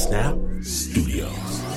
Snap Studios.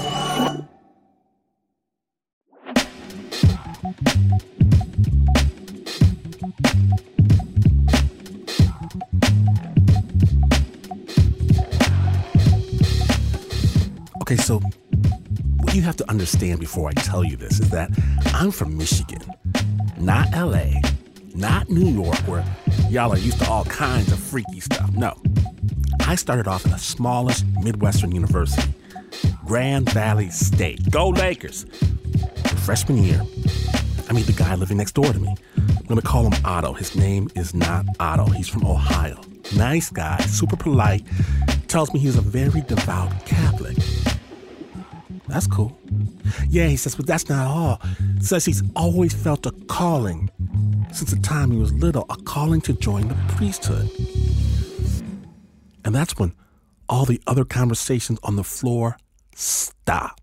Okay, so what you have to understand before I tell you this is that I'm from Michigan, not LA, not New York, where y'all are used to all kinds of freaky stuff. No, I started off in the smallest Midwestern university, Grand Valley State. Go Lakers! Freshman year, I meet the guy living next door to me. I'm gonna call him Otto. His name is not Otto. He's from Ohio. Nice guy, super polite, tells me he's a very devout Catholic. That's cool. Yeah, he says, but that's not all. Says he's always felt a calling since the time he was little, a calling to join the priesthood. And that's when all the other conversations on the floor stop.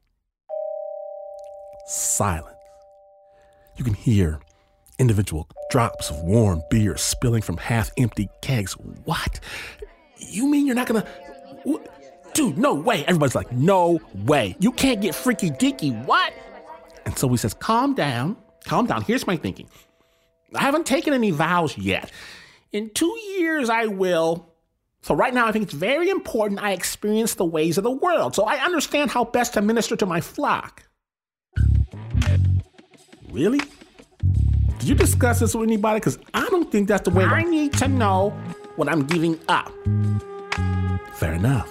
Silence. You can hear individual drops of warm beer spilling from half-empty kegs. What? You mean you're not gonna... Dude, no way. Everybody's like, no way. You can't get freaky deaky. What? And so he says, calm down. Calm down. Here's my thinking. I haven't taken any vows yet. In 2 years, I will. So right now, I think it's very important I experience the ways of the world so I understand how best to minister to my flock. Really? Did you discuss this with anybody? Because I don't think that's the way. I need to know what I'm giving up. Fair enough.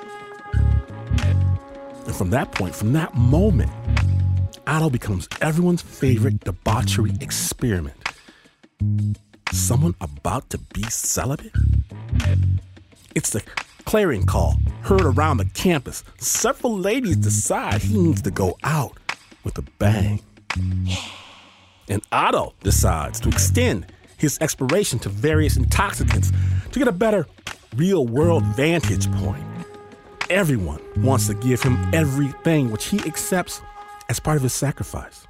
And from that point, from that moment, Otto becomes everyone's favorite debauchery experiment. Someone about to be celibate? It's the clarion call heard around the campus. Several ladies decide he needs to go out with a bang. And Otto decides to extend his exploration to various intoxicants to get a better real-world vantage point. Everyone wants to give him everything which he accepts as part of his sacrifice.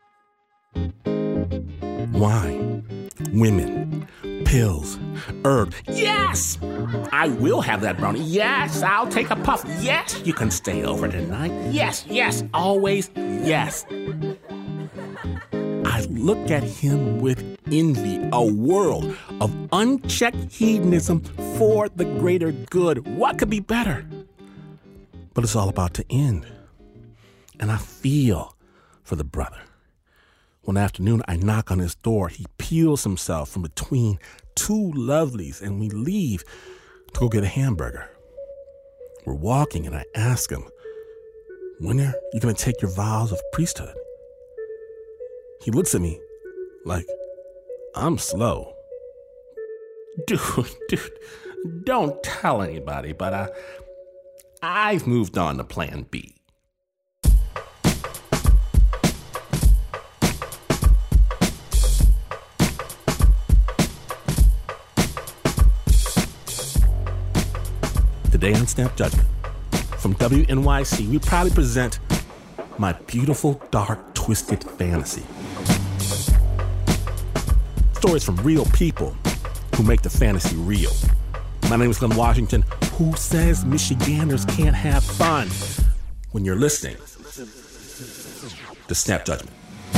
Wine, women, pills, herbs. Yes! I will have that brownie. Yes, I'll take a puff. Yes, you can stay over tonight. Yes, yes, always yes. I look at him with envy, a world of unchecked hedonism for the greater good. What could be better? But it's all about to end. And I feel for the brother. One afternoon, I knock on his door. He peels himself from between two lovelies, and we leave to go get a hamburger. We're walking, and I ask him, when are you going to take your vows of priesthood? He looks at me like, I'm slow. Dude, don't tell anybody, but I've moved on to plan B. Today on Snap Judgment, from WNYC, we proudly present My Beautiful, Dark, Twisted Fantasy. Stories from real people who make the fantasy real. My name is Glenn Washington. Who says Michiganders can't have fun? When you're listening to Snap Judgment.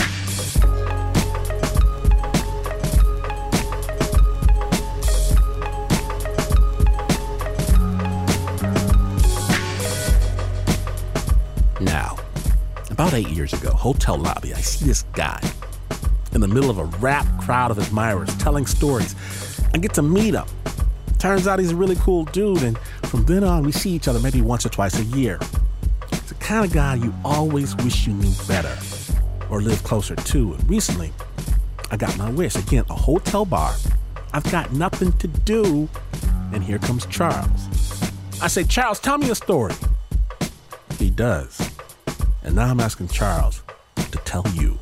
Now, about 8 years ago, hotel lobby, I see this guy in the middle of a rap crowd of admirers telling stories. I get to meet him. Turns out he's a really cool dude, and from then on, we see each other maybe once or twice a year. It's the kind of guy you always wish you knew better or lived closer to. And recently, I got my wish. Again, a hotel bar. I've got nothing to do, and here comes Charles. I say, Charles, tell me a story. He does. And now I'm asking Charles to tell you.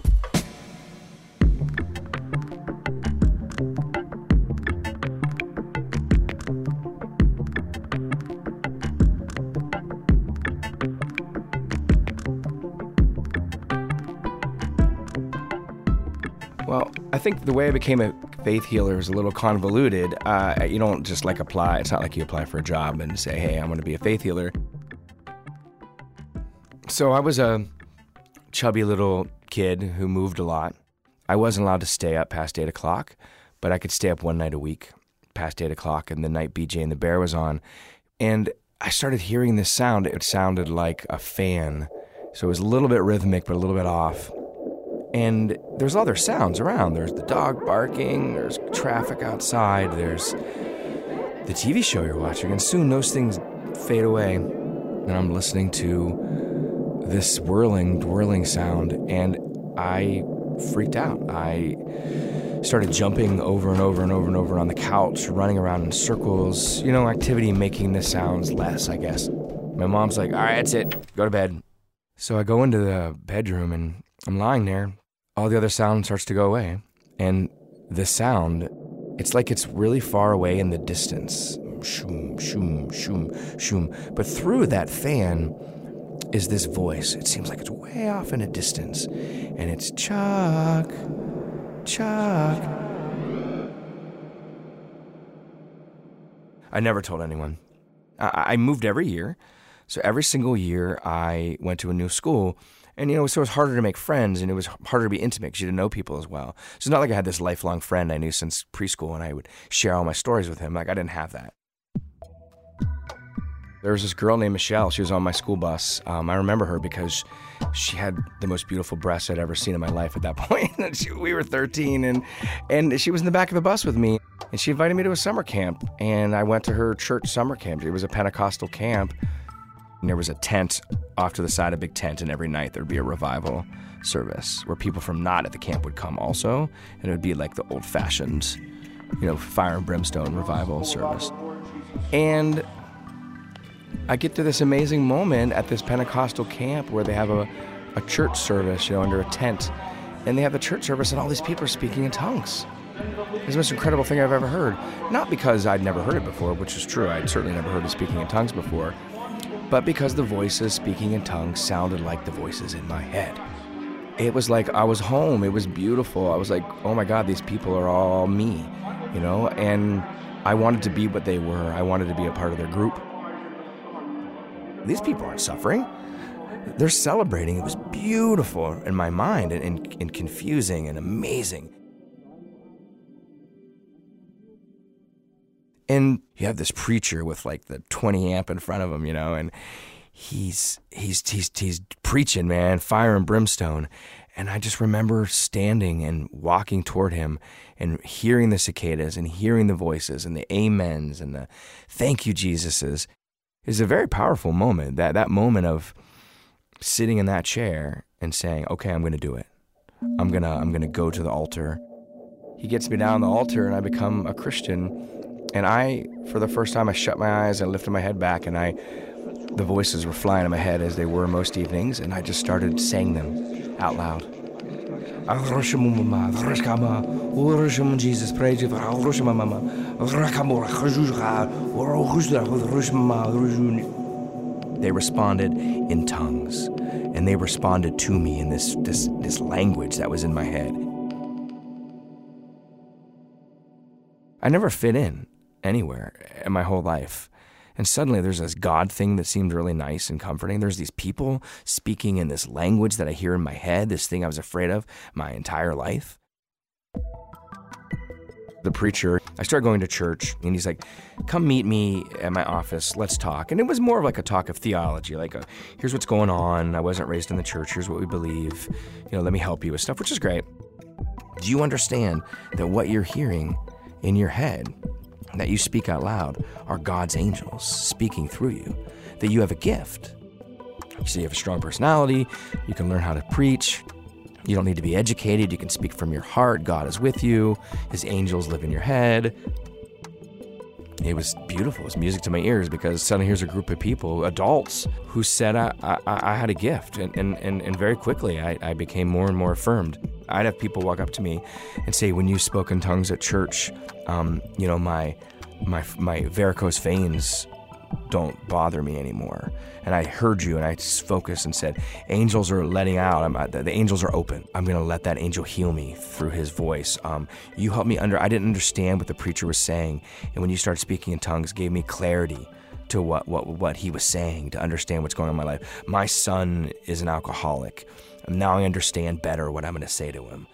Well, I think the way I became a faith healer is a little convoluted. You don't just apply. It's not like you apply for a job and say, hey, I'm going to be a faith healer. So I was a chubby little kid who moved a lot. I wasn't allowed to stay up past 8 o'clock, but I could stay up one night a week past 8 o'clock, and the night BJ and the Bear was on. And I started hearing this sound. It sounded like a fan. So it was a little bit rhythmic, but a little bit off. And there's other sounds around. There's the dog barking, there's traffic outside, there's the TV show you're watching. And soon those things fade away. And I'm listening to this whirling sound, and I freaked out. I started jumping over and over and over and over on the couch, running around in circles, activity making the sounds less, I guess. My mom's like, all right, that's it, go to bed. So I go into the bedroom and I'm lying there. All the other sound starts to go away. And the sound, it's like it's really far away in the distance. Shoom, shoom, shoom, shoom. But through that fan is this voice. It seems like it's way off in a distance. And it's Chuck, Chuck. I never told anyone. I moved every year. So every single year I went to a new school. And, so it was harder to make friends, and it was harder to be intimate because you didn't know people as well. So it's not like I had this lifelong friend I knew since preschool, and I would share all my stories with him. Like, I didn't have that. There was this girl named Michelle. She was on my school bus. I remember her because she had the most beautiful breasts I'd ever seen in my life at that point. We were 13, and she was in the back of the bus with me, and she invited me to a summer camp, and I went to her church summer camp. It was a Pentecostal camp. And there was a tent off to the side, a big tent, and every night there would be a revival service where people from not at the camp would come also, and it would be like the old-fashioned, fire and brimstone revival service. And I get to this amazing moment at this Pentecostal camp where they have a church service, under a tent, and they have the church service, and all these people are speaking in tongues. It's the most incredible thing I've ever heard. Not because I'd never heard it before, which is true. I'd certainly never heard of speaking in tongues before. But because the voices speaking in tongues sounded like the voices in my head. It was like I was home. It was beautiful. I was like, oh my God, these people are all me, and I wanted to be what they were. I wanted to be a part of their group. These people aren't suffering. They're celebrating. It was beautiful in my mind and confusing and amazing. And you have this preacher with like the 20 amp in front of him, and he's preaching, man, fire and brimstone. And I just remember standing and walking toward him and hearing the cicadas and hearing the voices and the amens and the thank you, Jesuses. It's a very powerful moment, that moment of sitting in that chair and saying, okay, I'm going to do it. I'm going to go to the altar. He gets me down on the altar and I become a Christian. And for the first time, I shut my eyes and lifted my head back, and the voices were flying in my head as they were most evenings, and I just started saying them out loud. Jesus, praise you. They responded in tongues, and they responded to me in this language that was in my head. I never fit in anywhere in my whole life. And suddenly there's this God thing that seemed really nice and comforting. There's these people speaking in this language that I hear in my head, this thing I was afraid of my entire life. The preacher, I started going to church, and he's like, come meet me at my office, let's talk. And it was more of like a talk of theology, like here's what's going on. I wasn't raised in the church. Here's what we believe. Let me help you with stuff, which is great. Do you understand that what you're hearing in your head, that you speak out loud, are God's angels speaking through you, that you have a gift? So you have a strong personality, you can learn how to preach, you don't need to be educated, you can speak from your heart, God is with you, His angels live in your head. It was beautiful, it was music to my ears, because suddenly here's a group of people, adults, who said I had a gift, and very quickly I became more and more affirmed. I'd have people walk up to me and say, when you spoke in tongues at church, my varicose veins don't bother me anymore. And I heard you, and I just focused and said, angels are letting out. The angels are open. I'm going to let that angel heal me through his voice. You helped me I didn't understand what the preacher was saying. And when you started speaking in tongues, it gave me clarity to what he was saying, to understand what's going on in my life. My son is an alcoholic. And now I understand better what I'm going to say to him.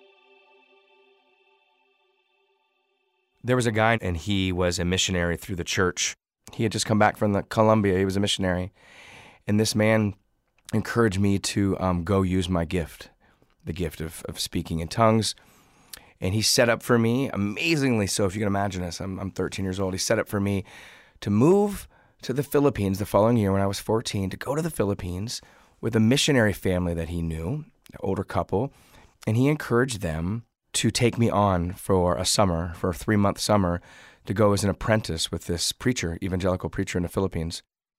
There was a guy, and he was a missionary through the church. He had just come back from Colombia. He was a missionary. And this man encouraged me to go use my gift, the gift of speaking in tongues. And he set up for me, amazingly so, if you can imagine this, I'm 13 years old. He set up for me to move to the Philippines the following year when I was 14, to go to the Philippines with a missionary family that he knew, an older couple, and he encouraged them to take me on for a 3-month summer, to go as an apprentice with this preacher, evangelical preacher in the Philippines.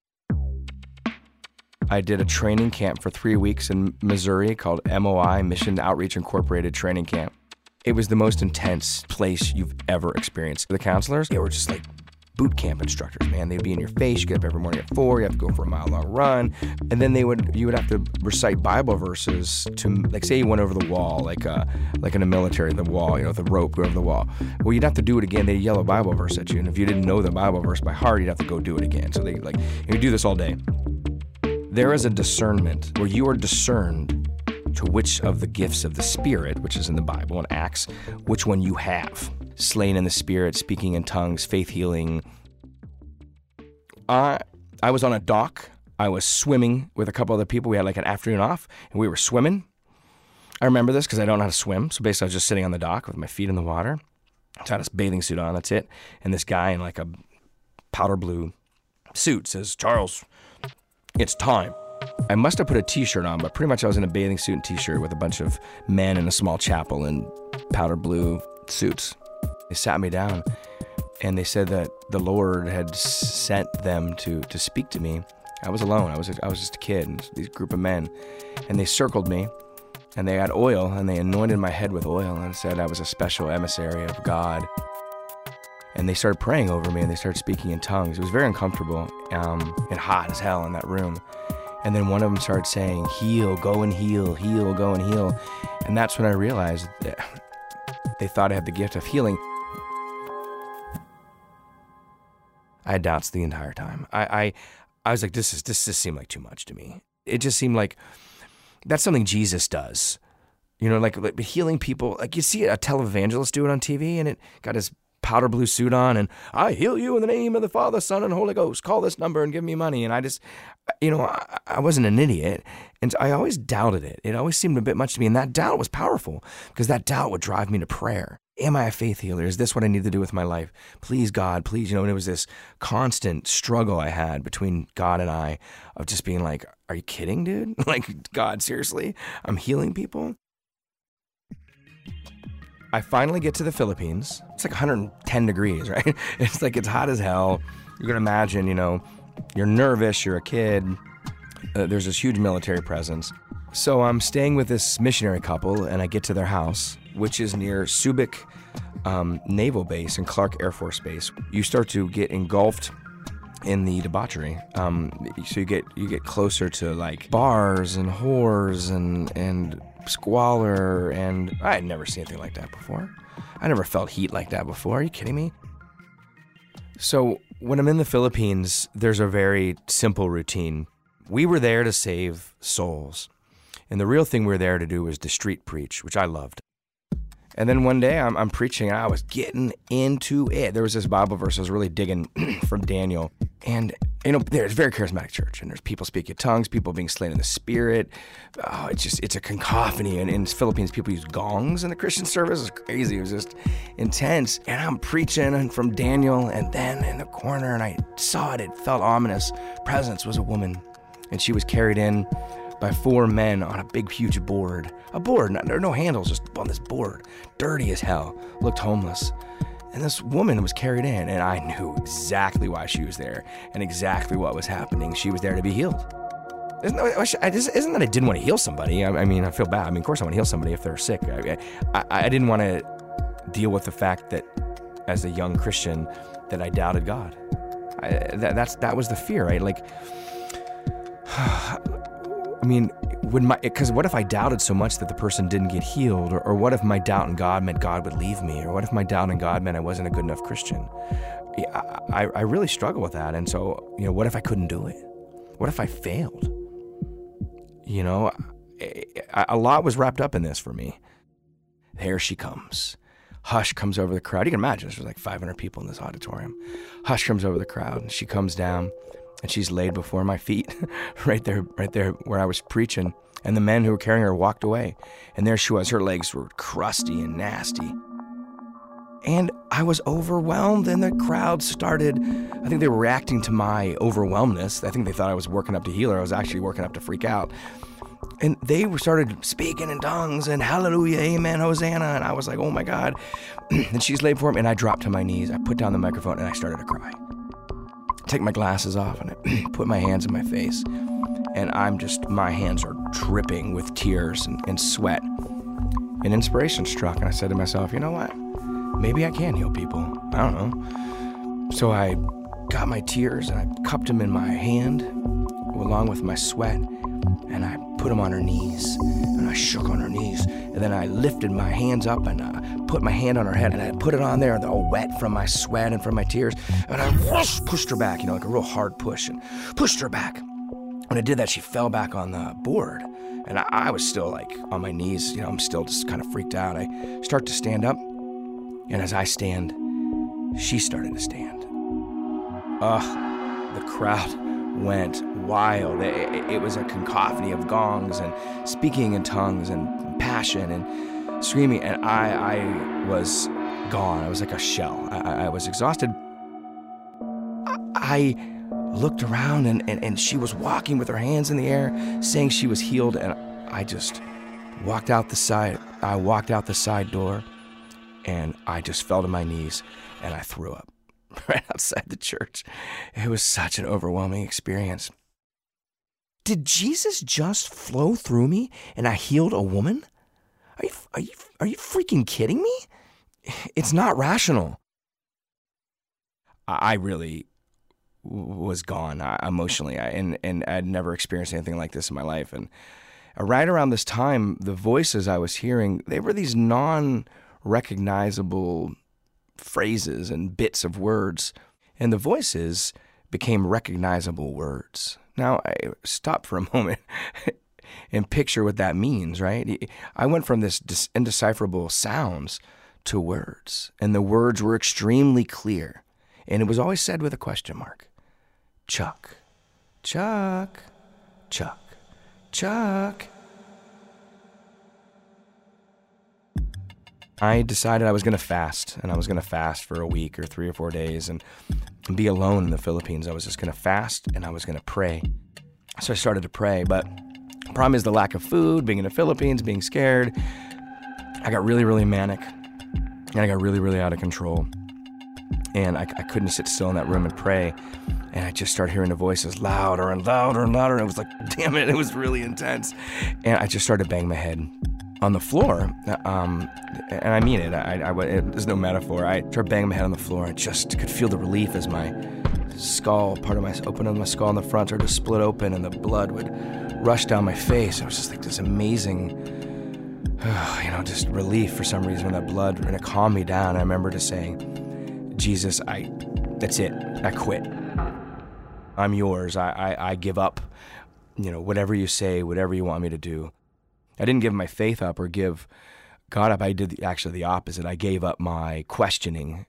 I did a training camp for 3 weeks in Missouri called MOI, Mission Outreach Incorporated Training Camp. It was the most intense place you've ever experienced. The counselors, they were just like boot camp instructors, man. They'd be in your face. You get up every morning at 4. You have to go for a mile-long run. And then you would have to recite Bible verses to, like, say you went over the wall, like in the military, the wall, the rope, go over the wall. Well, you'd have to do it again. They'd yell a Bible verse at you. And if you didn't know the Bible verse by heart, you'd have to go do it again. So you do this all day. There is a discernment where you are discerned to which of the gifts of the Spirit, which is in the Bible, in Acts, which one you have. Slain in the Spirit, speaking in tongues, faith healing. I was on a dock. I was swimming with a couple other people. We had like an afternoon off, and we were swimming. I remember this because I don't know how to swim. So basically, I was just sitting on the dock with my feet in the water. I had a bathing suit on, that's it. And this guy in like a powder blue suit says, "Charles, it's time." I must have put a t-shirt on, but pretty much I was in a bathing suit and t-shirt with a bunch of men in a small chapel in powder blue suits. They sat me down, and they said that the Lord had sent them to speak to me. I was alone. I was just a kid, and these group of men, and they circled me, and they had oil, and they anointed my head with oil, and said I was a special emissary of God. And they started praying over me, and they started speaking in tongues. It was very uncomfortable and hot as hell in that room. And then one of them started saying, "Heal, go and heal, heal, go and heal." And that's when I realized that they thought I had the gift of healing. I had doubts the entire time. I was like, this just seemed like too much to me. It just seemed like that's something Jesus does. Like healing people. Like you see a televangelist do it on TV, and it got his powder blue suit on, and "I heal you in the name of the Father, Son, and Holy Ghost. Call this number and give me money." And I just, I wasn't an idiot, and I always doubted it. It always seemed a bit much to me, and that doubt was powerful because that doubt would drive me to prayer. Am I a faith healer? Is this what I need to do with my life? Please, God, please. And it was this constant struggle I had between God and I of just being like, "Are you kidding, dude? Like, God, seriously? I'm healing people?" I finally get to the Philippines. It's like 110 degrees, right? It's like, it's hot as hell. You can imagine, you're nervous, you're a kid. There's this huge military presence. So I'm staying with this missionary couple, and I get to their house, which is near Subic Naval Base and Clark Air Force Base. You start to get engulfed in the debauchery. So you get closer to like bars and whores and squalor, and I had never seen anything like that before. I never felt heat like that before. Are you kidding me? So when I'm in the Philippines, there's a very simple routine. We were there to save souls. And the real thing we were there to do was to street preach, which I loved. And then one day I'm preaching, and I was getting into it. There was this Bible verse I was really digging from Daniel. And, there's a very charismatic church, and there's people speaking in tongues, people being slain in the Spirit. Oh, it's a cacophony. And in the Philippines, people use gongs in the Christian service. It was crazy. It was just intense. And I'm preaching from Daniel, and then in the corner, and I saw it. It felt ominous. Presence was a woman, and she was carried in by 4 men on a big, huge board. A board, there are no handles, just on this board. Dirty as hell, looked homeless. And this woman was carried in, and I knew exactly why she was there and exactly what was happening. She was there to be healed. Isn't that I didn't want to heal somebody? I feel bad. Of course I want to heal somebody if they're sick. I didn't want to deal with the fact that, as a young Christian, that I doubted God. That was the fear, right? Like, because what if I doubted so much that the person didn't get healed? Or what if my doubt in God meant God would leave me? Or what if my doubt in God meant I wasn't a good enough Christian? I really struggle with that. And so, what if I couldn't do it? What if I failed? A lot was wrapped up in this for me. Here she comes. Hush comes over the crowd. You can imagine there's like 500 people in this auditorium. Hush comes over the crowd, and she comes down, and she's laid before my feet, right there where I was preaching. And the men who were carrying her walked away. And there she was. Her legs were crusty and nasty. And I was overwhelmed, and the crowd started, I think they were reacting to my overwhelmness. I think they thought I was working up to heal her. I was actually working up to freak out. And they started speaking in tongues and hallelujah, amen, Hosanna. And I was like, oh my God. And she's laid before me, and I dropped to my knees. I put down the microphone, and I started to cry. Take my glasses off, and I put my hands in my face. And my hands are dripping with tears and sweat. And inspiration struck, and I said to myself, you know what? Maybe I can heal people. I don't know. So I got my tears, and I cupped them in my hand along with my sweat, and I put them on her knees, and I shook on her knees, and then I lifted my hands up, and I put my hand on her head, and I put it on there, all wet from my sweat and from my tears, and I pushed her back, like a real hard push, and pushed her back. When I did that, she fell back on the board, and I was still like on my knees, I'm still just kind of freaked out. I start to stand up, and as I stand, she started to stand. The crowd went wild. It was a cacophony of gongs and speaking in tongues and passion and screaming, and I was gone. I was like a shell. I was exhausted. I looked around, and she was walking with her hands in the air, saying she was healed, and I just walked out the side. I walked out the side door, and I just fell to my knees, and I threw up right outside the church. It was such an overwhelming experience. Did Jesus just flow through me, and I healed a woman? Are you freaking kidding me? It's not rational. I really was gone emotionally, and I'd never experienced anything like this in my life. And right around this time, the voices I was hearing, they were these non-recognizable phrases and bits of words, and the voices became recognizable words. Now, I stop for a moment and picture what that means, right? I went from this indecipherable sounds to words, and the words were extremely clear, and it was always said with a question mark. Chuck, Chuck, Chuck, Chuck. I decided I was going to fast, and I was going to fast for a week or 3 or 4 days and be alone in the Philippines. I was just going to fast, and I was going to pray. So I started to pray, but the problem is the lack of food, being in the Philippines, being scared. I got really, really manic, and I got really, really out of control. And I couldn't sit still in that room and pray. And I just started hearing the voices louder and louder and louder. And it was like, damn it, it was really intense. And I just started banging my head on the floor. And I mean it. There's no metaphor. I started banging my head on the floor. I just could feel the relief as my skull, open of my skull in the front started to split open, and the blood would rush down my face. It was just like this amazing, just relief for some reason when that blood, and it calmed me down. I remember just saying, Jesus, that's it. I quit. I'm yours. I give up, whatever you say, whatever you want me to do. I didn't give my faith up or give God up. I did actually the opposite. I gave up my questioning.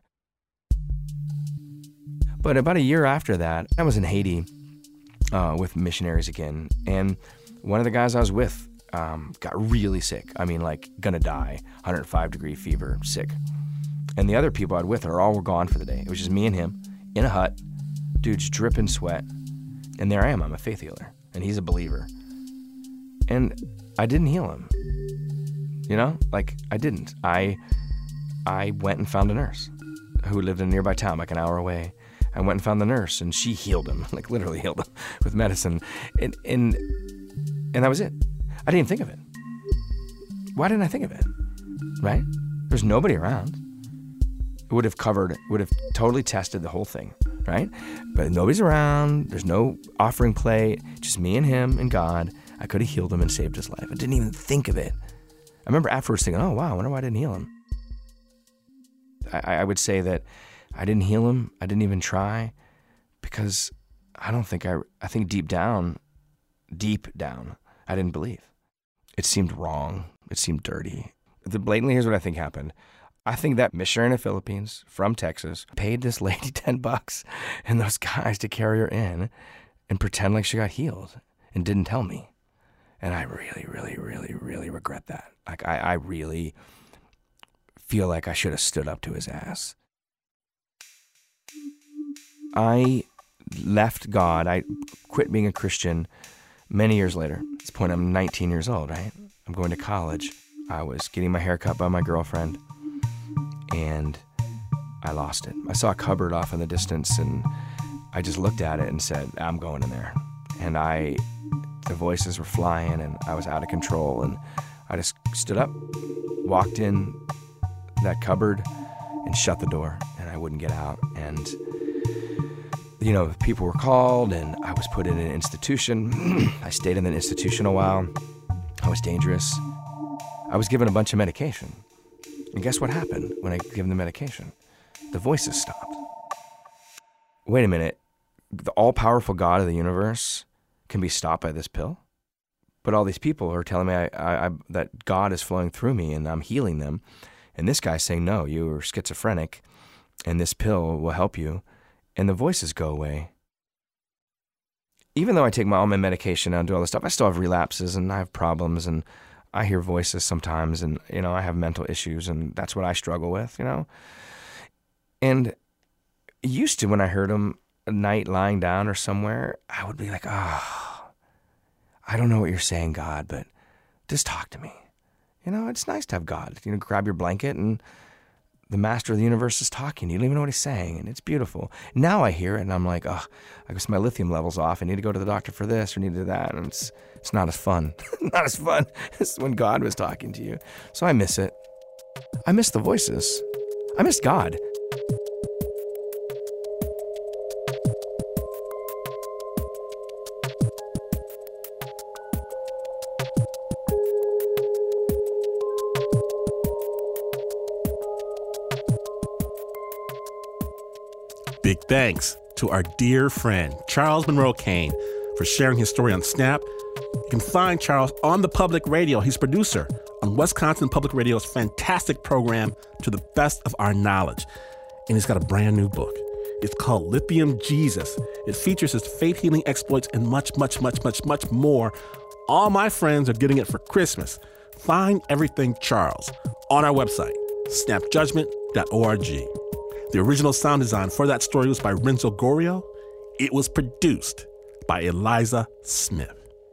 But about a year after that, I was in Haiti with missionaries again. And one of the guys I was with got really sick. I mean, like, gonna die. 105-degree fever, sick. And the other people I was with all were gone for the day. It was just me and him in a hut, dude's dripping sweat. And there I am, I'm a faith healer. And he's a believer. And I didn't heal him. I didn't. I went and found a nurse who lived in a nearby town, like an hour away. I went and found the nurse, and she healed him, like literally healed him with medicine. And that was it. I didn't even think of it. Why didn't I think of it? Right? There's nobody around. It would have totally tested the whole thing, right? But nobody's around. There's no offering plate. Just me and him and God. I could have healed him and saved his life. I didn't even think of it. I remember afterwards thinking, oh, wow, I wonder why I didn't heal him. I would say that I didn't heal him. I didn't even try because I think deep down, I didn't believe. It seemed wrong. It seemed dirty. Blatantly, here's what I think happened. I think that missionary in the Philippines from Texas paid this lady $10 and those guys to carry her in and pretend like she got healed and didn't tell me. And I really, really, really, really regret that. Like, I really feel like I should have stood up to his ass. I left God. I quit being a Christian many years later. At this point, I'm 19 years old, right? I'm going to college. I was getting my hair cut by my girlfriend, and I lost it. I saw a cupboard off in the distance, and I just looked at it and said, I'm going in there. And the voices were flying, and I was out of control, and I just stood up, walked in that cupboard, and shut the door, and I wouldn't get out. And people were called, and I was put in an institution. I stayed in an institution a while. I was dangerous. I was given a bunch of medication. And guess what happened when I gave them the medication? The voices stopped. Wait a minute. The all-powerful God of the universe can be stopped by this pill? But all these people are telling me that God is flowing through me and I'm healing them. And this guy's saying, no, you're schizophrenic and this pill will help you. And the voices go away. Even though I take all my medication and do all this stuff, I still have relapses and I have problems and I hear voices sometimes and, I have mental issues and that's what I struggle with, And used to when I heard them at night lying down or somewhere, I would be like, I don't know what you're saying, God, but just talk to me. It's nice to have God. Grab your blanket and the master of the universe is talking. You don't even know what he's saying, and it's beautiful. Now I hear it, and I'm like, I guess my lithium level's off. I need to go to the doctor for this or need to do that, and it's not as fun. Not as fun as when God was talking to you. So I miss it. I miss the voices. I miss God. Big thanks to our dear friend, Charles Monroe Kane, for sharing his story on Snap. You can find Charles on the public radio. He's producer on Wisconsin Public Radio's fantastic program, To the Best of Our Knowledge. And he's got a brand new book. It's called Lithium Jesus. It features his faith-healing exploits and much, much, much, much, much more. All my friends are getting it for Christmas. Find everything Charles on our website, snapjudgment.org. The original sound design for that story was by Renzo Gorio. It was produced by Eliza Smith.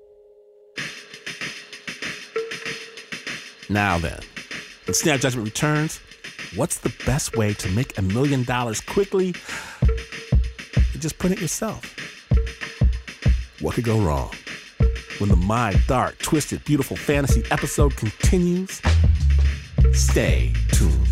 Now then, when Snap Judgment returns, what's the best way to make $1 million quickly? You just print it yourself. What could go wrong? When the My Dark, Twisted, Beautiful Fantasy episode continues, stay tuned.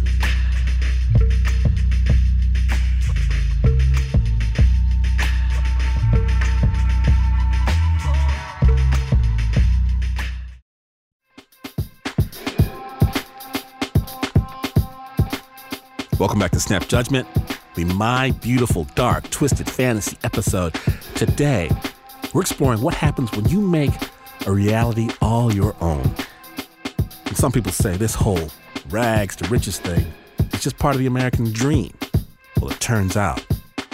Welcome back to Snap Judgment, the My Beautiful Dark Twisted Fantasy episode. Today, we're exploring what happens when you make a reality all your own. And some people say this whole rags to riches thing is just part of the American dream. Well, it turns out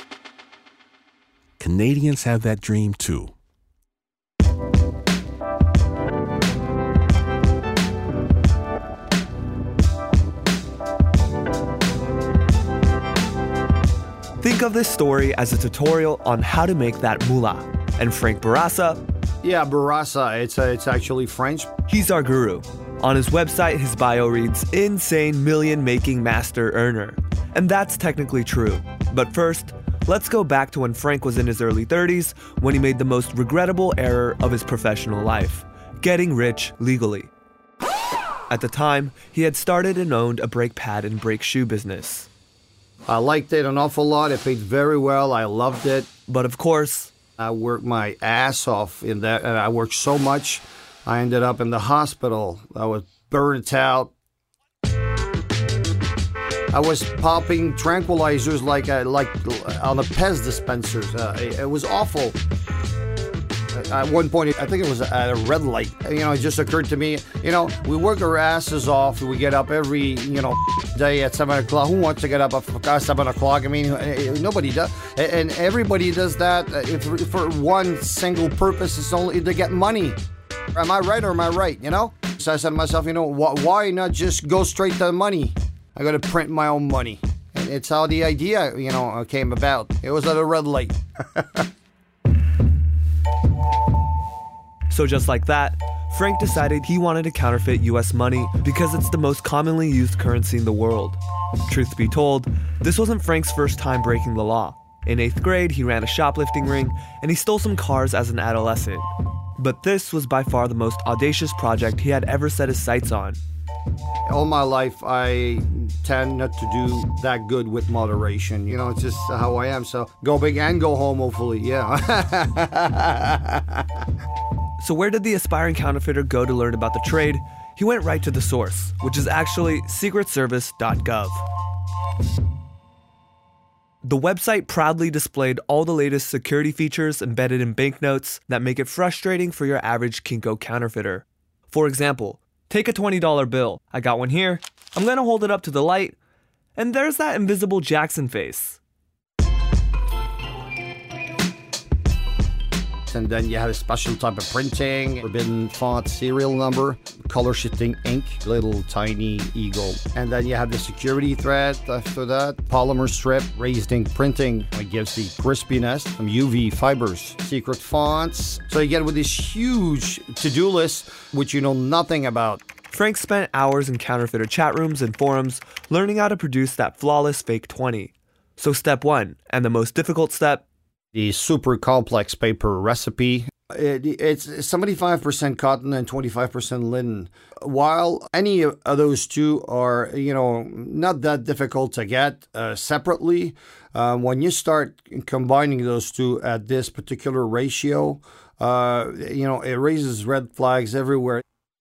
Canadians have that dream too. Think of this story as a tutorial on how to make that moolah. And Frank Bourassa... Yeah, Bourassa. It's actually French. He's our guru. On his website, his bio reads, Insane Million-Making Master Earner. And that's technically true. But first, let's go back to when Frank was in his early 30s, when he made the most regrettable error of his professional life, getting rich legally. At the time, he had started and owned a brake pad and brake shoe business. I liked it an awful lot. It paid very well. I loved it. But of course, I worked my ass off in that, and I worked so much, I ended up in the hospital. I was burnt out. I was popping tranquilizers like on a Pez dispensers. It was awful. At one point, I think it was at a red light. It just occurred to me, we work our asses off. We get up every, day at 7 o'clock. Who wants to get up at 7 o'clock? I mean, nobody does. And everybody does that for one single purpose. It's only to get money. Am I right or am I right, So I said to myself, why not just go straight to the money? I got to print my own money. And it's how the idea, came about. It was at a red light. So just like that, Frank decided he wanted to counterfeit US money because it's the most commonly used currency in the world. Truth be told, this wasn't Frank's first time breaking the law. In 8th grade, he ran a shoplifting ring and he stole some cars as an adolescent. But this was by far the most audacious project he had ever set his sights on. All my life, I tend not to do that good with moderation. It's just how I am. So go big and go home, hopefully, yeah. So where did the aspiring counterfeiter go to learn about the trade? He went right to the source, which is actually secretservice.gov. The website proudly displayed all the latest security features embedded in banknotes that make it frustrating for your average Kinko counterfeiter. For example, take a $20 bill. I got one here. I'm gonna hold it up to the light, and there's that invisible Jackson face. And then you had a special type of printing, forbidden font serial number, color shifting ink, little tiny eagle. And then you have the security thread after that, polymer strip, raised ink printing. It gives the crispiness, some UV fibers, secret fonts. So you get with this huge to-do list, which you know nothing about. Frank spent hours in counterfeiter chat rooms and forums learning how to produce that flawless fake 20. So step 1, and the most difficult step, the super complex paper recipe. It's 75% cotton and 25% linen. While any of those two are, not that difficult to get separately, when you start combining those two at this particular ratio, it raises red flags everywhere.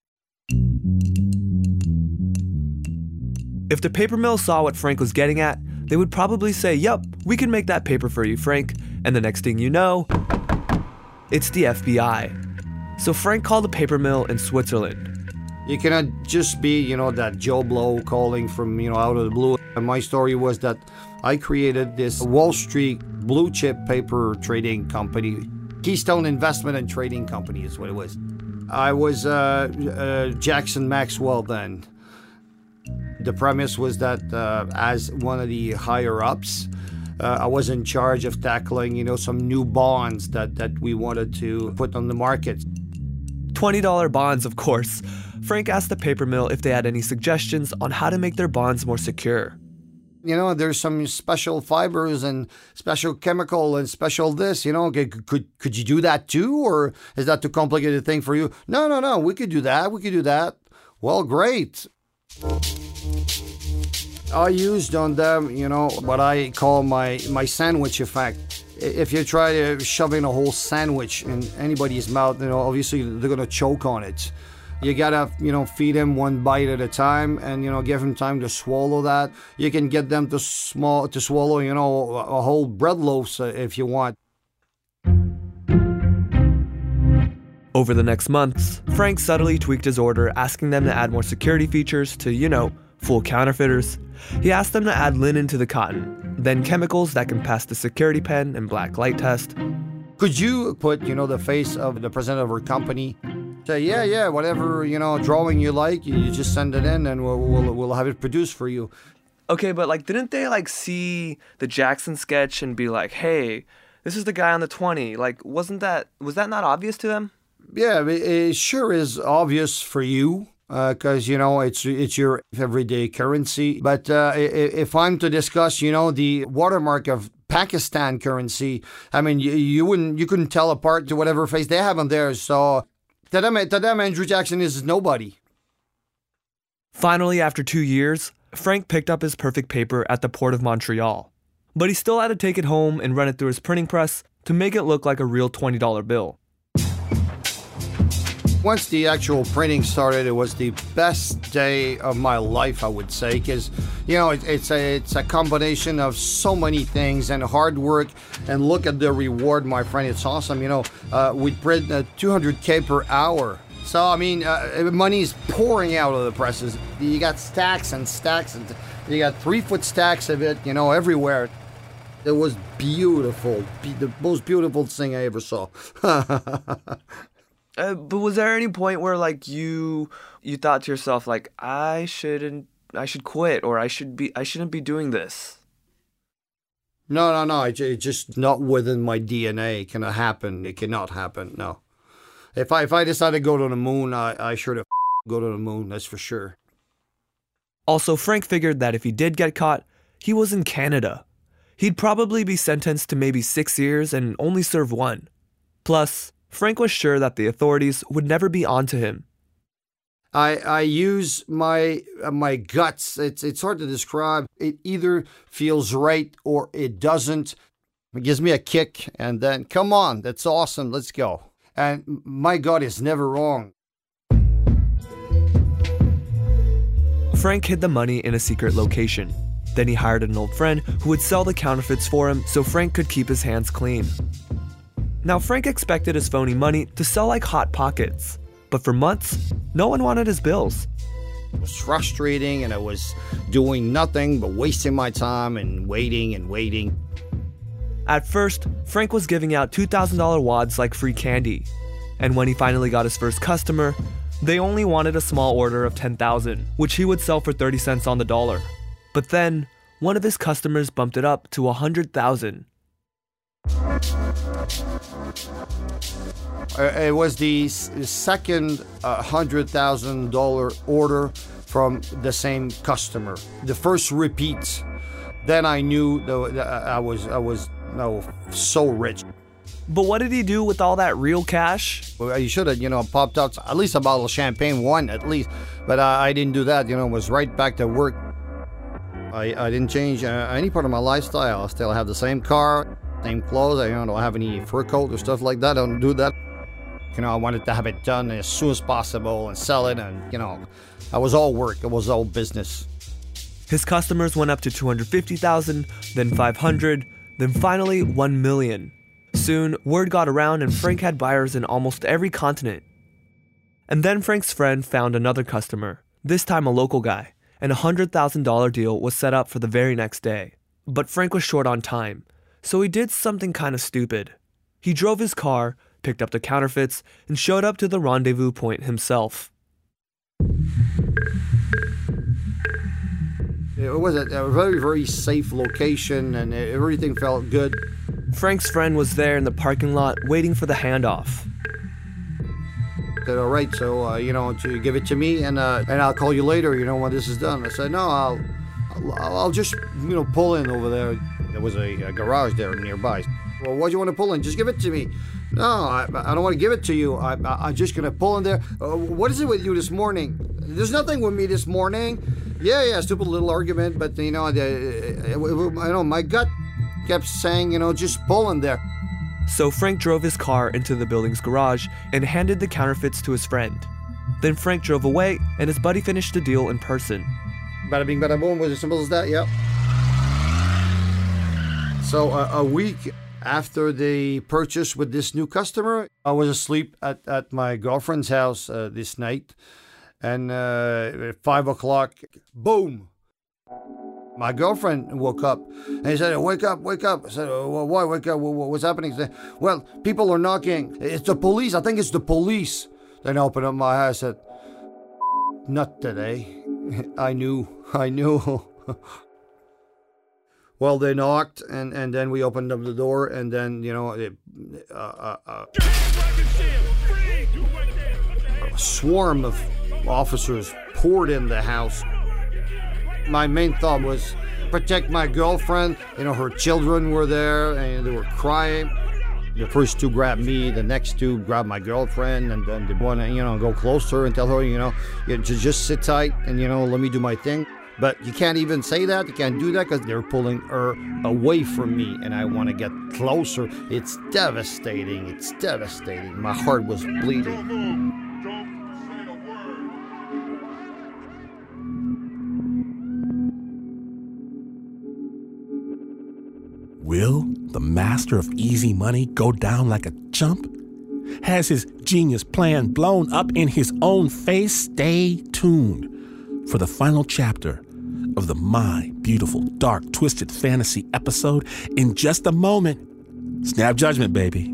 If the paper mill saw what Frank was getting at, they would probably say, "Yup, we can make that paper for you, Frank." And the next thing you know, it's the FBI. So Frank called a paper mill in Switzerland. You cannot just be, that Joe Blow calling from, out of the blue. And my story was that I created this Wall Street blue chip paper trading company. Keystone Investment and Trading Company is what it was. I was Jackson Maxwell then. The premise was that as one of the higher-ups, I was in charge of tackling, some new bonds that we wanted to put on the market. $20 bonds, of course. Frank asked the paper mill if they had any suggestions on how to make their bonds more secure. There's some special fibers and special chemical and special this, could you do that too? Or is that too complicated a thing for you? No, we could do that. Well, great. I used on them, what I call my sandwich effect. If you try to shove in a whole sandwich in anybody's mouth, obviously they're going to choke on it. You gotta, feed them one bite at a time and, give them time to swallow that. You can get them to swallow, a whole bread loaf if you want. Over the next months, Frank subtly tweaked his order, asking them to add more security features to, fool counterfeiters. He asked them to add linen to the cotton, then chemicals that can pass the security pen and black light test. Could you put, the face of the president of our company? Say, yeah, whatever, drawing you like, you just send it in and we'll have it produced for you. Okay, but didn't they see the Jackson sketch and be like, hey, this is the guy on the 20? Was that not obvious to them? Yeah, it sure is obvious for you. Because, it's your everyday currency. But if I'm to discuss, the watermark of Pakistan currency, I mean, you couldn't tell apart to whatever face they have on there. So to them, Andrew Jackson is nobody. Finally, after 2 years, Frank picked up his perfect paper at the port of Montreal. But he still had to take it home and run it through his printing press to make it look like a real $20 bill. Once the actual printing started, it was the best day of my life, I would say, because, you know, it's a combination of so many things and hard work, and look at the reward, my friend. It's awesome. You know, we print 200K per hour. So, I mean, money is pouring out of the presses. You got stacks and stacks, and you got 3-foot stacks of it, you know, everywhere. It was beautiful. The most beautiful thing I ever saw. But was there any point where like you thought to yourself like I should quit, or I shouldn't be doing this? No. It's just not within my DNA. It cannot happen. It cannot happen. No. If I decided to go to the moon, I should have go to the moon. That's for sure. Also, Frank figured that if he did get caught, he was in Canada. He'd probably be sentenced to maybe 6 years and only serve 1. Plus, Frank was sure that the authorities would never be onto him. I use my guts. It's hard to describe. It either feels right or it doesn't. It gives me a kick, and then, come on, that's awesome, let's go. And my gut is never wrong. Frank hid the money in a secret location. Then he hired an old friend who would sell the counterfeits for him so Frank could keep his hands clean. Now, Frank expected his phony money to sell like hot pockets, but for months, no one wanted his bills. It was frustrating, and I was doing nothing but wasting my time and waiting. At first, Frank was giving out $2,000 wads like free candy, and when he finally got his first customer, they only wanted a small order of 10,000, which he would sell for 30 cents on the dollar. But then, one of his customers bumped it up to 100,000. It was the second $100,000 order from the same customer. The first repeat. Then I knew I was so rich. But what did he do with all that real cash? Well, you should have, popped out at least a bottle of champagne, one at least. But I didn't do that. It was right back to work. I didn't change any part of my lifestyle. I still have the same car, same clothes. I don't have any fur coat or stuff like that. I don't do that. I wanted to have it done as soon as possible and sell it. And, I was all work. It was all business. His customers went up to 250,000, then 500, then finally 1 million. Soon, word got around and Frank had buyers in almost every continent. And then Frank's friend found another customer, this time a local guy, and a $100,000 deal was set up for the very next day. But Frank was short on time, so he did something kind of stupid. He drove his car, picked up the counterfeits, and showed up to the rendezvous point himself. It was a very, very safe location, and everything felt good. Frank's friend was there in the parking lot waiting for the handoff. I said, all right, so, to give it to me, and I'll call you later, when this is done. I said, no, I'll just, pull in over there. There was a garage there nearby. Well, what do you want to pull in? Just give it to me. No, I don't want to give it to you. I'm just going to pull in there. What is it with you this morning? There's nothing with me this morning. Yeah, stupid little argument, but, I know my gut kept saying, just pull in there. So Frank drove his car into the building's garage and handed the counterfeits to his friend. Then Frank drove away, and his buddy finished the deal in person. Bada bing, bada boom, was as simple as that, yep. So a week after the purchase with this new customer, I was asleep at my girlfriend's house this night. And at 5 o'clock, boom! My girlfriend woke up and he said, wake up. I said, well, why wake up? What's happening? He said, well, people are knocking. It's the police. I think it's the police. Then I opened up my eyes and said, not today. I knew. Well, they knocked, and then we opened up the door, and then, a swarm of officers poured in the house. My main thought was protect my girlfriend. Her children were there, and they were crying. The first two grabbed me, the next two grabbed my girlfriend, and then they want to, go closer and tell her, just sit tight and, let me do my thing. But you can't even say that. You can't do that because they're pulling her away from me, and I want to get closer. It's devastating. My heart was bleeding. Will the master of easy money go down like a chump? Has his genius plan blown up in his own face? Stay tuned for the final chapter of the My Beautiful Dark Twisted Fantasy episode in just a moment. Snap judgment, baby.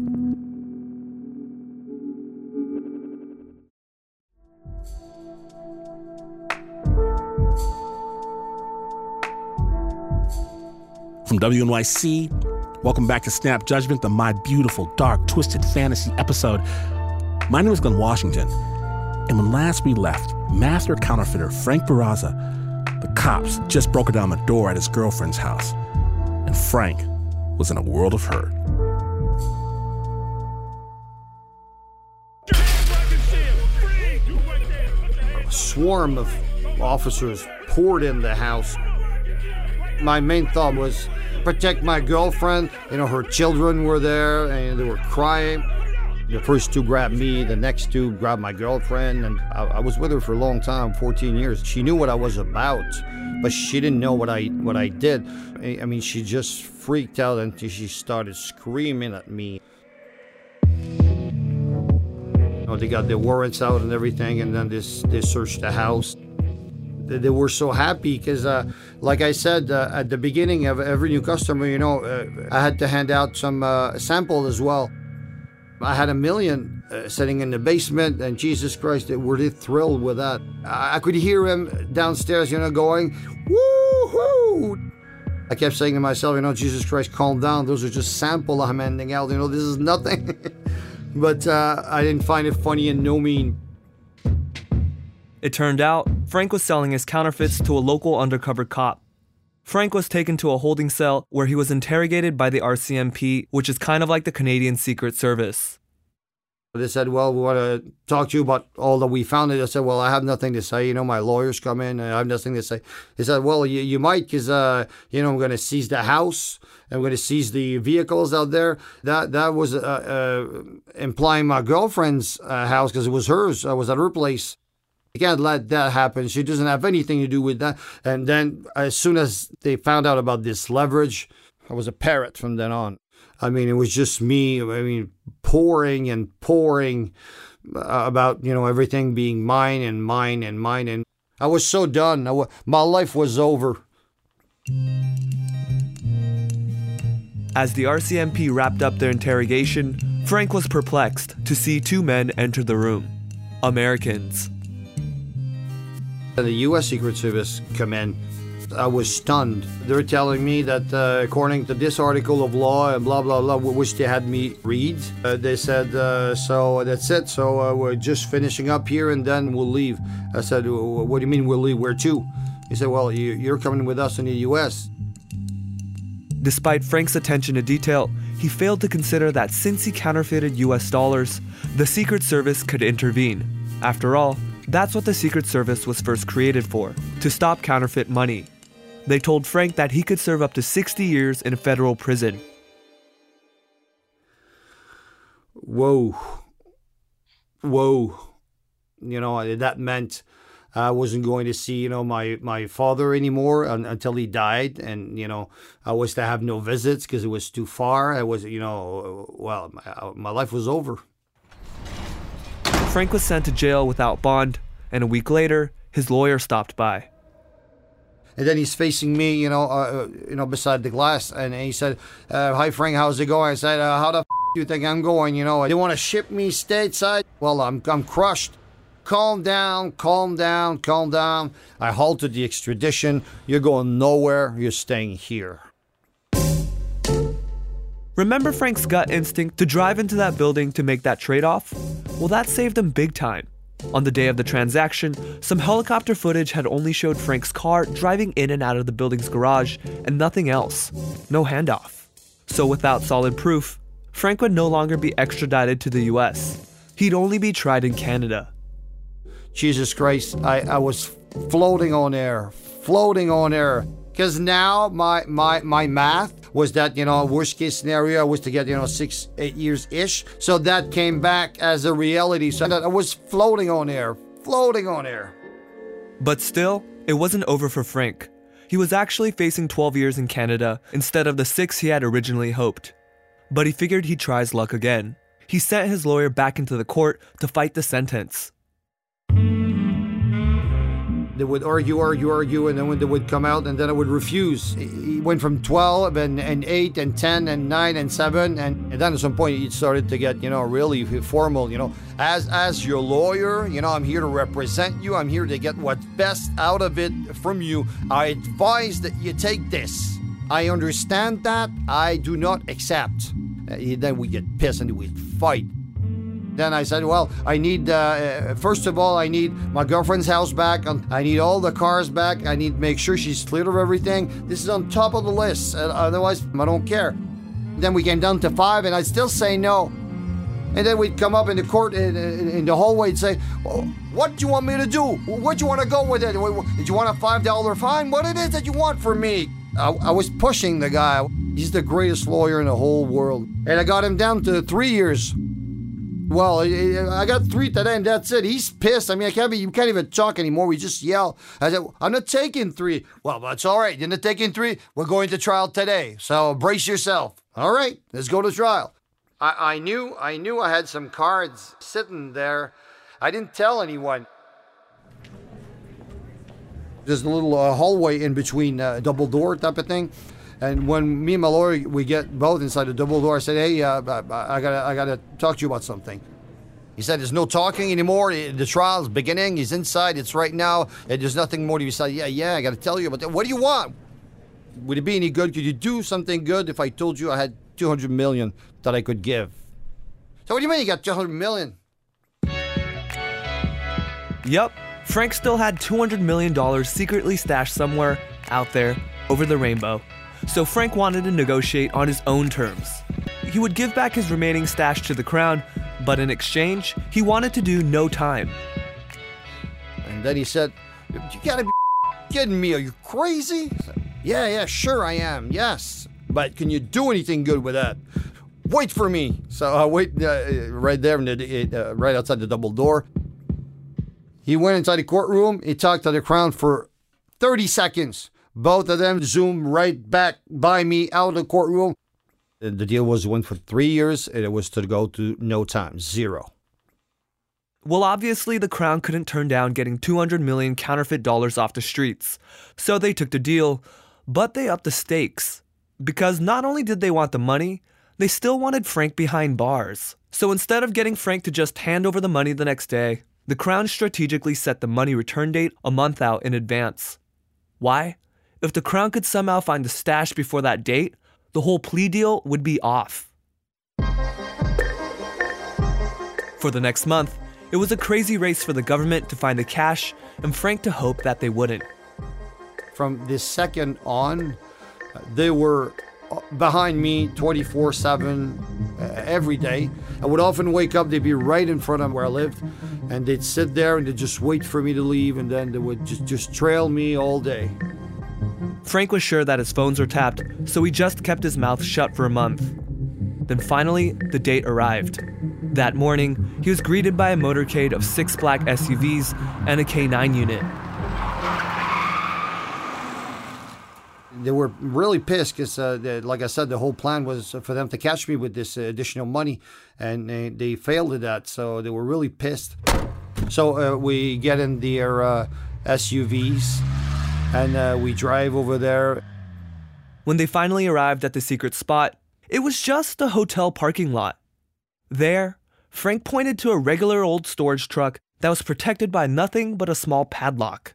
From WNYC, welcome back to Snap Judgment, the My Beautiful Dark Twisted Fantasy episode. My name is Glenn Washington, and when last we left, master counterfeiter Frank Barraza, the cops just broke down the door at his girlfriend's house, and Frank was in a world of hurt. A swarm of officers poured in the house. My main thought was protect my girlfriend. Her children were there and they were crying. The first two grabbed me, the next two grabbed my girlfriend, and I was with her for a long time, 14 years. She knew what I was about, but she didn't know what I did. I mean, she just freaked out and she started screaming at me. They got their warrants out and everything, and then they searched the house. They were so happy because, like I said, at the beginning of every new customer, I had to hand out some sample as well. I had $1 million sitting in the basement, and Jesus Christ, they were thrilled with that. I could hear him downstairs, going, woo-hoo! I kept saying to myself, Jesus Christ, calm down. Those are just sample I'm handing out. This is nothing. But I didn't find it funny and no mean. It turned out Frank was selling his counterfeits to a local undercover cop. Frank was taken to a holding cell where he was interrogated by the RCMP, which is kind of like the Canadian Secret Service. They said, well, we want to talk to you about all that we found. I said, well, I have nothing to say. My lawyers come in and I have nothing to say. They said, well, you might because, I'm going to seize the house. I'm going to seize the vehicles out there. That was implying my girlfriend's house because it was hers. I was at her place. You can't let that happen. She doesn't have anything to do with that. And then as soon as they found out about this leverage, I was a parrot from then on. I mean, it was just me, pouring and pouring about, everything being mine and mine and mine. And I was so done. My life was over. As the RCMP wrapped up their interrogation, Frank was perplexed to see two men enter the room. Americans. The U.S. Secret Service come in. I was stunned. They were telling me that according to this article of law and blah, blah, blah, which they had me read, they said, so that's it. So we're just finishing up here and then we'll leave. I said, what do you mean we'll leave? Where to? He said, well, you're coming with us in the U.S. Despite Frank's attention to detail, he failed to consider that since he counterfeited U.S. dollars, the Secret Service could intervene. After all, that's what the Secret Service was first created for, to stop counterfeit money. They told Frank that he could serve up to 60 years in a federal prison. Whoa. That meant I wasn't going to see, my father anymore until he died. And, I was to have no visits because it was too far. I was, my life was over. Frank was sent to jail without bond, and a week later, his lawyer stopped by. And then he's facing me, beside the glass, and he said, "Hi Frank, how's it going?" I said, "How the do you think I'm going? They want to ship me stateside. Well, I'm crushed. Calm down. I halted the extradition. You're going nowhere. You're staying here." Remember Frank's gut instinct to drive into that building to make that trade-off? Well, that saved him big time. On the day of the transaction, some helicopter footage had only showed Frank's car driving in and out of the building's garage and nothing else. No handoff. So without solid proof, Frank would no longer be extradited to the US. He'd only be tried in Canada. Jesus Christ, I was floating on air. Because now my math was that, worst case scenario was to get, 6-8 years-ish. So that came back as a reality. So that I was floating on air. But still, it wasn't over for Frank. He was actually facing 12 years in Canada instead of the 6 he had originally hoped. But he figured he'd try his luck again. He sent his lawyer back into the court to fight the sentence. They would argue, and then when they would come out, and then I would refuse. He went from 12 and 8 and 10 and 9 and 7, and then at some point it started to get, really formal, As your lawyer, I'm here to represent you. I'm here to get what's best out of it from you. I advise that you take this. I understand that. I do not accept. Then we get pissed and we'd fight. Then I said, well, I need, first of all, I need my girlfriend's house back. I need all the cars back. I need to make sure she's clear of everything. This is on top of the list. Otherwise, I don't care. Then we came down to 5, and I'd still say no. And then we'd come up in the court, in the hallway, and say, well, what do you want me to do? Where do you want to go with it? Did you want a $5 fine? What it is that you want from me? I was pushing the guy. He's the greatest lawyer in the whole world. And I got him down to 3 years. Well, I got 3 today, and that's it. He's pissed. I mean, you can't even talk anymore. We just yell. I said, I'm not taking 3. Well, that's all right. You're not taking 3. We're going to trial today. So brace yourself. All right, let's go to trial. I knew I had some cards sitting there. I didn't tell anyone. There's a little hallway in between, double door type of thing. And when me and my lawyer, we get both inside the double door, I said, hey, I gotta talk to you about something. He said, there's no talking anymore. The trial's beginning. He's inside. It's right now. There's nothing more to be said. Yeah, I gotta tell you about that. What do you want? Would it be any good? Could you do something good if I told you I had $200 million that I could give? So what do you mean you got $200 million? Yup, Frank still had $200 million secretly stashed somewhere out there over the rainbow. So Frank wanted to negotiate on his own terms. He would give back his remaining stash to the Crown, but in exchange, he wanted to do no time. And then he said, you gotta be kidding me, are you crazy? Said, yeah, sure I am, yes. But can you do anything good with that? Wait for me. So I wait right there, right outside the double door. He went inside the courtroom, he talked to the Crown for 30 seconds. Both of them zoomed right back by me out of the courtroom. The deal was one for 3 years, and it was to go to no time, 0. Well, obviously, the Crown couldn't turn down getting 200 million counterfeit dollars off the streets. So they took the deal, but they upped the stakes. Because not only did they want the money, they still wanted Frank behind bars. So instead of getting Frank to just hand over the money the next day, the Crown strategically set the money return date a month out in advance. Why? If the Crown could somehow find the stash before that date, the whole plea deal would be off. For the next month, it was a crazy race for the government to find the cash and Frank to hope that they wouldn't. From this second on, they were behind me 24/7 every day. I would often wake up, they'd be right in front of where I lived, and they'd sit there and they'd just wait for me to leave, and then they would just trail me all day. Frank was sure that his phones were tapped, so he just kept his mouth shut for a month. Then finally, the date arrived. That morning, he was greeted by a motorcade of 6 black SUVs and a K9 unit. They were really pissed because, like I said, the whole plan was for them to catch me with this additional money, and they failed at that, so they were really pissed. So we get in their SUVs, and we drive over there. When they finally arrived at the secret spot, it was just a hotel parking lot. There, Frank pointed to a regular old storage truck that was protected by nothing but a small padlock.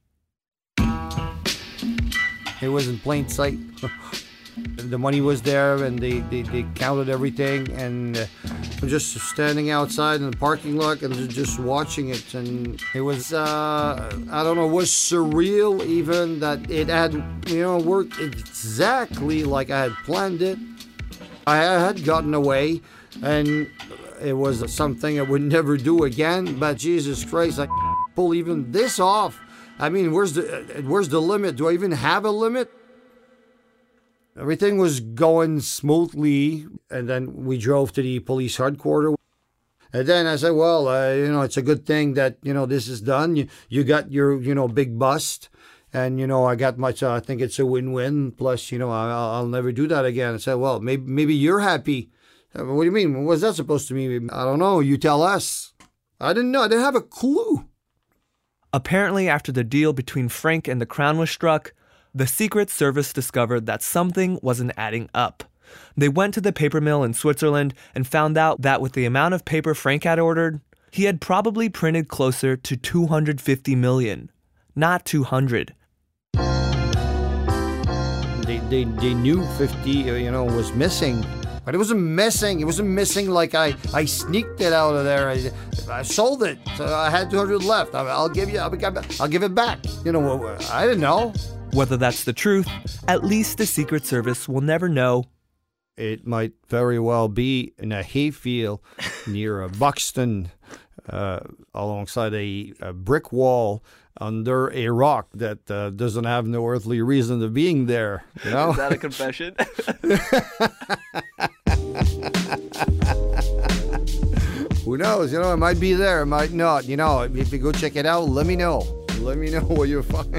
It was in plain sight. The money was there, and they counted everything, and I'm just standing outside in the parking lot and just watching it, and it was, I don't know, it was surreal even that it had, worked exactly like I had planned it. I had gotten away, and it was something I would never do again, but Jesus Christ, I pull even this off. I mean, where's the limit? Do I even have a limit? Everything was going smoothly, and then we drove to the police headquarters. And then I said, well, it's a good thing that, this is done. You got your, big bust. And, I got much, I think it's a win-win. Plus, I'll never do that again. I said, well, maybe you're happy. What do you mean? What's that supposed to mean? I don't know. You tell us. I didn't know. I didn't have a clue. Apparently, after the deal between Frank and the Crown was struck, the Secret Service discovered that something wasn't adding up. They went to the paper mill in Switzerland and found out that with the amount of paper Frank had ordered, he had probably printed closer to 250 million, not 200. They knew 50, was missing. But it wasn't missing. It wasn't missing like I sneaked it out of there. I sold it. So I had 200 left. I'll give it back. I didn't know. Whether that's the truth, at least the Secret Service will never know. It might very well be in a hayfield near Buxton, alongside a brick wall under a rock that doesn't have no earthly reason of being there. Is that a confession? Who knows? It might be there, it might not. If you go check it out, let me know. Let me know what you find.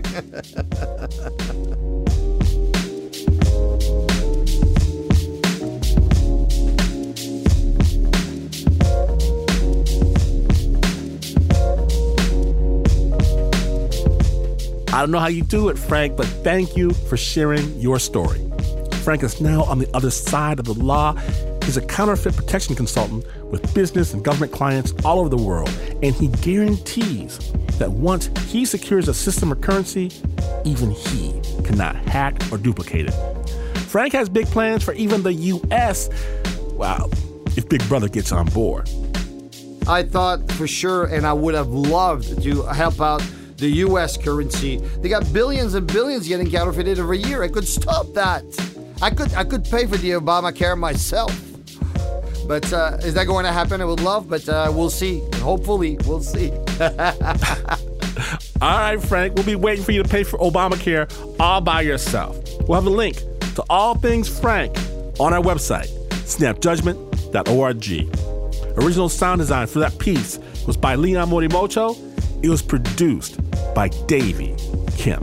I don't know how you do it, Frank, but thank you for sharing your story. Frank is now on the other side of the law. He's a counterfeit protection consultant with business and government clients all over the world, and he guarantees that once he secures a system or currency, even he cannot hack or duplicate it. Frank has big plans for even the U.S., well, if Big Brother gets on board. I thought for sure, and I would have loved to help out the U.S. currency. They got billions and billions getting counterfeited every year. I could stop that. I could pay for the Obamacare myself. But is that going to happen? I would love, but we'll see. Hopefully, we'll see. All right, Frank, we'll be waiting for you to pay for Obamacare all by yourself. We'll have a link to all things Frank on our website, snapjudgment.org. Original sound design for that piece was by Leon Morimoto. It was produced by Davey Kim.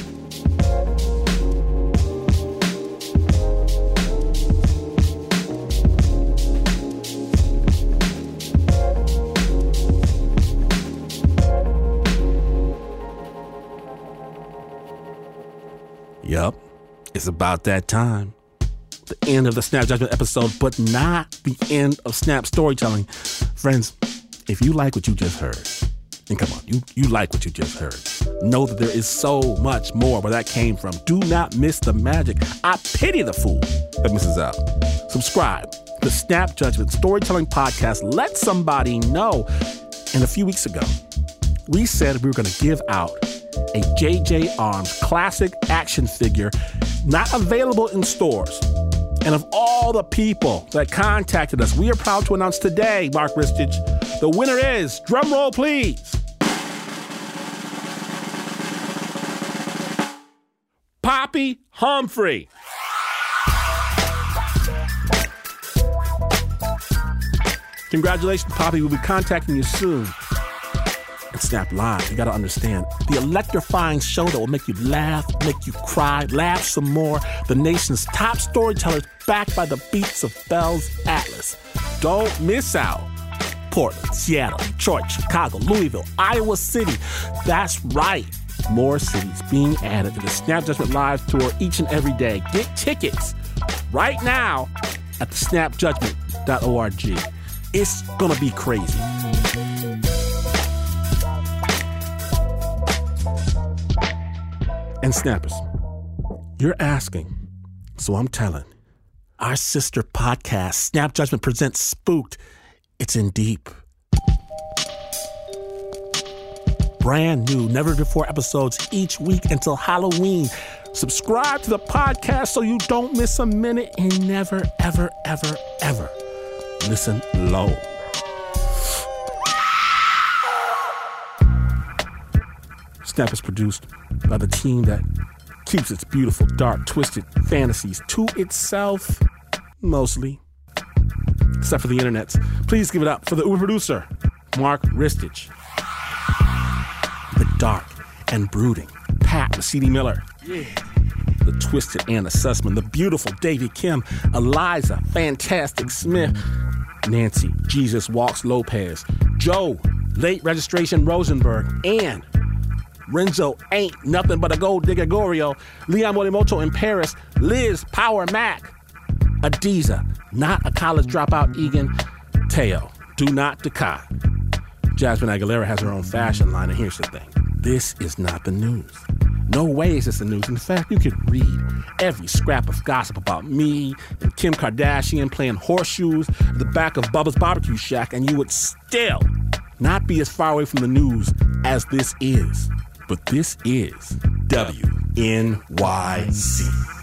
Yup, it's about that time. The end of the Snap Judgment episode, but not the end of Snap storytelling. Friends, if you like what you just heard, and come on, you like what you just heard, know that there is so much more where that came from. Do not miss the magic. I pity the fool that misses out. Subscribe to the Snap Judgment Storytelling Podcast. Let somebody know. And a few weeks ago, we said we were going to give out a J.J. Arms classic action figure not available in stores. And of all the people that contacted us, we are proud to announce today, Mark Ristich, the winner is, drum roll please, Poppy Humphrey. Congratulations, Poppy. We'll be contacting you soon. And Snap Live, you got to understand, the electrifying show that will make you laugh, make you cry, laugh some more. The nation's top storytellers backed by the beats of Bell's Atlas. Don't miss out. Portland, Seattle, Detroit, Chicago, Louisville, Iowa City. That's right. More cities being added to the Snap Judgment Live tour each and every day. Get tickets right now at snapjudgment.org. It's going to be crazy. And Snappers, you're asking, so I'm telling. Our sister podcast, Snap Judgment presents Spooked. It's in deep. Brand new, never-before episodes each week until Halloween. Subscribe to the podcast so you don't miss a minute and never, ever, ever, ever listen alone. Snap is produced by the team that keeps its beautiful, dark, twisted fantasies to itself, mostly. Except for the internets. Please give it up for the Uber producer, Mark Ristich. The dark and brooding, Pat Mesiti Miller. The Twisted Anna Sussman, the beautiful Davy Kim, Eliza Fantastic Smith, Nancy Jesus Walks Lopez, Joe Late Registration Rosenberg, and Renzo Ain't Nothing But a Gold Digger Gorio, Leon Morimoto in Paris, Liz Power Mac, Adiza, Not a College Dropout Egan, Teo, Do Not Decay. Jasmine Aguilera has her own fashion line, and here's the thing. This is not the news. No way is this the news. In fact, you could read every scrap of gossip about me and Kim Kardashian playing horseshoes at the back of Bubba's Barbecue Shack, and you would still not be as far away from the news as this is. But this is WNYC.